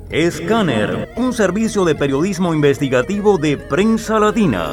Escáner, un servicio de periodismo investigativo de Prensa Latina.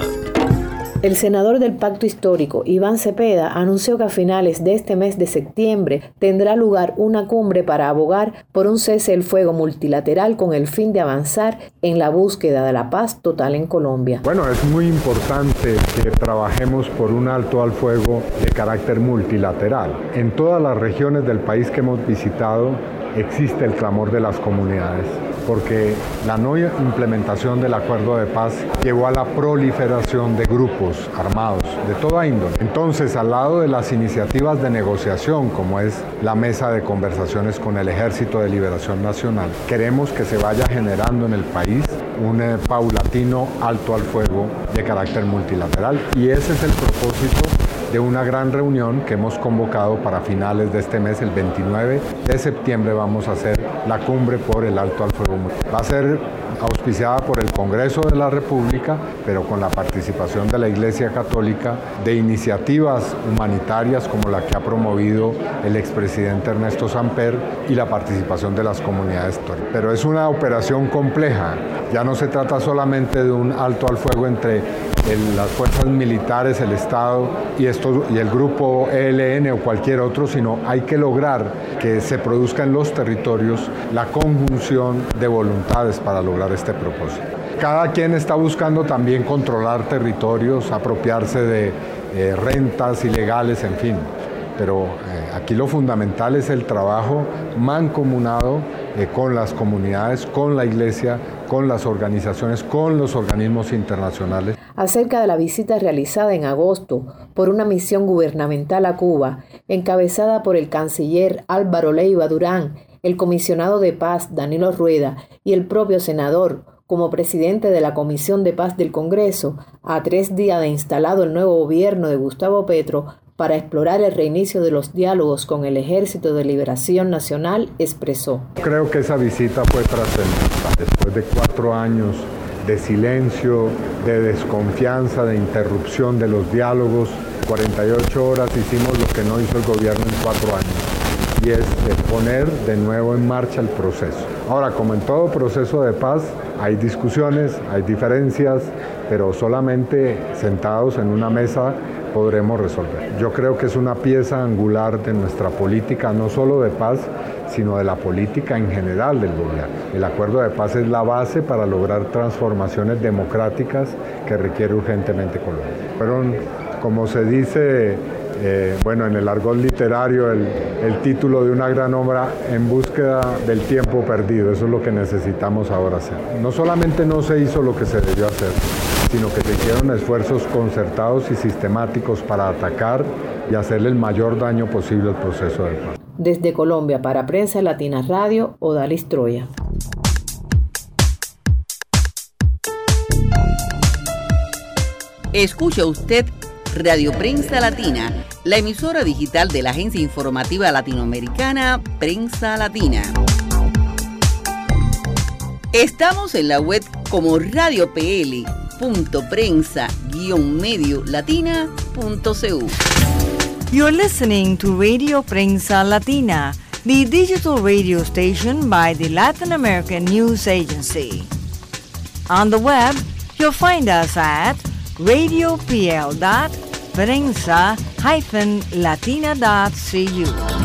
El senador del Pacto Histórico, Iván Cepeda, anunció que a finales de este mes de septiembre tendrá lugar una cumbre para abogar por un cese del fuego multilateral con el fin de avanzar en la búsqueda de la paz total en Colombia. Bueno, es muy importante que trabajemos por un alto al fuego de carácter multilateral. En todas las regiones del país que hemos visitado existe el clamor de las comunidades, porque la no implementación del acuerdo de paz llevó a la proliferación de grupos armados de toda índole. Entonces, al lado de las iniciativas de negociación, como es la mesa de conversaciones con el Ejército de Liberación Nacional, queremos que se vaya generando en el país un paulatino alto al fuego de carácter multilateral, y ese es el propósito de una gran reunión que hemos convocado para finales de este mes. El 29 de septiembre vamos a hacer la cumbre por el alto al fuego. Va a ser auspiciada por el Congreso de la República, pero con la participación de la Iglesia Católica, de iniciativas humanitarias como la que ha promovido el expresidente Ernesto Samper y la participación de las comunidades. Pero es una operación compleja. Ya no se trata solamente de un alto al fuego entre las fuerzas militares, el Estado y el grupo ELN o cualquier otro, sino hay que lograr que se produzca en los territorios la conjunción de voluntades para lograr este propósito. Cada quien está buscando también controlar territorios, apropiarse de rentas ilegales, en fin. Pero aquí lo fundamental es el trabajo mancomunado con las comunidades, con la Iglesia, con las organizaciones, con los organismos internacionales. Acerca de la visita realizada en agosto por una misión gubernamental a Cuba, encabezada por el canciller Álvaro Leiva Durán, el comisionado de paz Danilo Rueda y el propio senador, como presidente de la Comisión de Paz del Congreso, a 3 días de instalado el nuevo gobierno de Gustavo Petro, para explorar el reinicio de los diálogos con el Ejército de Liberación Nacional, expresó: Creo que esa visita fue trascendental. Después de 4 años de silencio, de desconfianza, de interrupción de los diálogos, 48 horas hicimos lo que no hizo el gobierno en 4 años, y es de poner de nuevo en marcha el proceso. Ahora, como en todo proceso de paz, hay discusiones, hay diferencias, pero solamente sentados en una mesa podremos resolver. Yo creo que es una pieza angular de nuestra política, no solo de paz, sino de la política en general del gobierno. El acuerdo de paz es la base para lograr transformaciones democráticas que requiere urgentemente Colombia. Fueron, como se dice, en el argot literario, el título de una gran obra, En búsqueda del tiempo perdido. Eso es lo que necesitamos ahora hacer. No solamente no se hizo lo que se debió hacer, sino que se hicieron esfuerzos concertados y sistemáticos para atacar y hacerle el mayor daño posible al proceso de paz. Desde Colombia, para Prensa Latina Radio, Odalis Troya. Escucha usted Radio Prensa Latina, la emisora digital de la agencia informativa latinoamericana Prensa Latina. Estamos en la web como radiopl.prensa-mediolatina.cu. You're listening to Radio Prensa Latina, the digital radio station by the Latin American News Agency. On the web, you'll find us at radiopl.prensa-latina.cu.